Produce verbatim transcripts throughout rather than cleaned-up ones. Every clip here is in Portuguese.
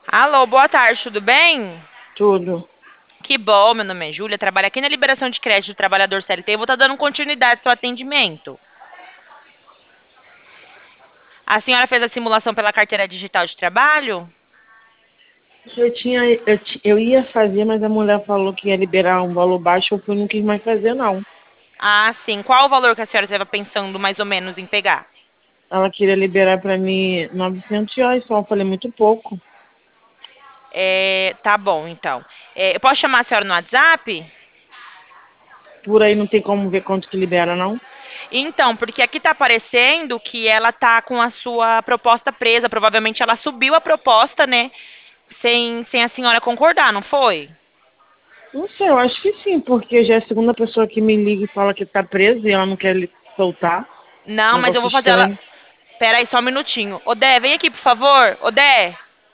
Alô, boa tarde, tudo bem? Tudo. Que bom, meu nome é Júlia, trabalho aqui na liberação de crédito do trabalhador C L T e vou estar dando continuidade ao seu atendimento. A senhora fez a simulação pela carteira digital de trabalho? Eu tinha, eu, ti- eu ia fazer, mas a mulher falou que ia liberar um valor baixo, eu fui, não quis mais fazer, não. Ah, sim. Qual o valor que a senhora estava pensando mais ou menos em pegar? Ela queria liberar para mim novecentos reais só, eu falei muito pouco. É, tá bom, então. É, eu posso chamar a senhora no WhatsApp? Por aí não tem como ver quanto que libera, não? Então, porque aqui tá aparecendo que ela tá com a sua proposta presa. Provavelmente ela subiu a proposta, né? Sem, sem a senhora concordar, não foi? Não sei, eu acho que sim, porque já é a segunda pessoa que me liga e fala que tá presa e ela não quer li- soltar. Não, mas eu Negócio vou fazer ela. estranho. Pera aí, só um minutinho. Odé, vem aqui, por favor. Odé,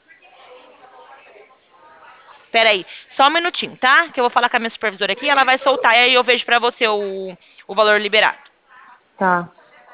pera aí. Só um minutinho, tá? Que eu vou falar com a minha supervisora aqui, ela vai soltar e aí eu vejo pra você o, o valor liberado. Tá.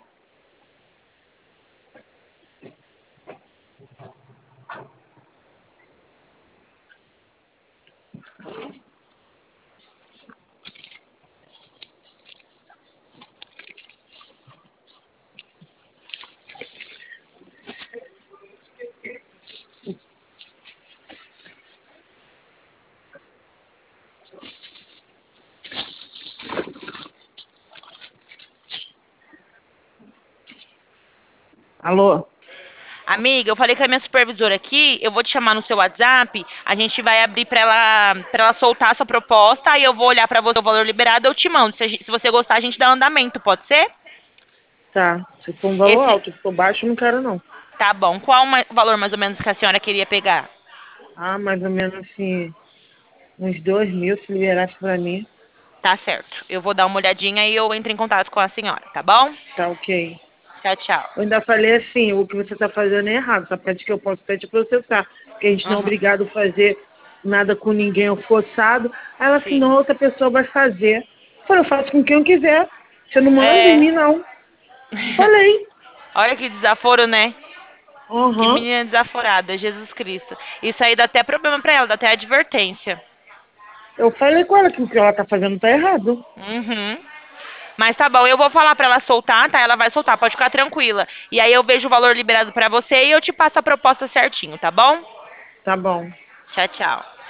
Alô? Amiga, eu falei com a minha supervisora aqui, eu vou te chamar no seu WhatsApp, a gente vai abrir pra ela, para ela soltar a sua proposta, aí eu vou olhar pra você o valor liberado, eu te mando. Se, a gente- se você gostar, a gente dá andamento, pode ser? Tá. Se for um valor Esse, alto, se for baixo, eu não quero, não. tá bom. Qual ma- o valor mais ou menos que a senhora queria pegar? Ah, mais ou menos assim, uns dois mil se liberasse pra mim. Tá certo. Eu vou dar uma olhadinha e eu entro em contato com a senhora, tá bom? Tá ok. Tchau, tchau. Eu ainda falei assim, o que você está fazendo é errado, só pede que eu posso até te processar, porque a gente não é Aham. obrigado a fazer nada com ninguém ou forçado. Aí ela assim, Sim. não, outra pessoa vai fazer. Eu falei, eu faço com quem eu quiser. Você não manda em É. mim, não. Falei. Olha que desaforo, né? Que Aham. menina desaforada, Jesus Cristo. Isso aí dá até problema pra ela, dá até advertência. Eu falei com ela que o que ela tá fazendo tá errado. Uhum. Mas tá bom, eu vou falar pra ela soltar, tá? Ela vai soltar, pode ficar tranquila. E aí eu vejo o valor liberado pra você e eu te passo a proposta certinho, tá bom? Tá bom. Tchau, tchau.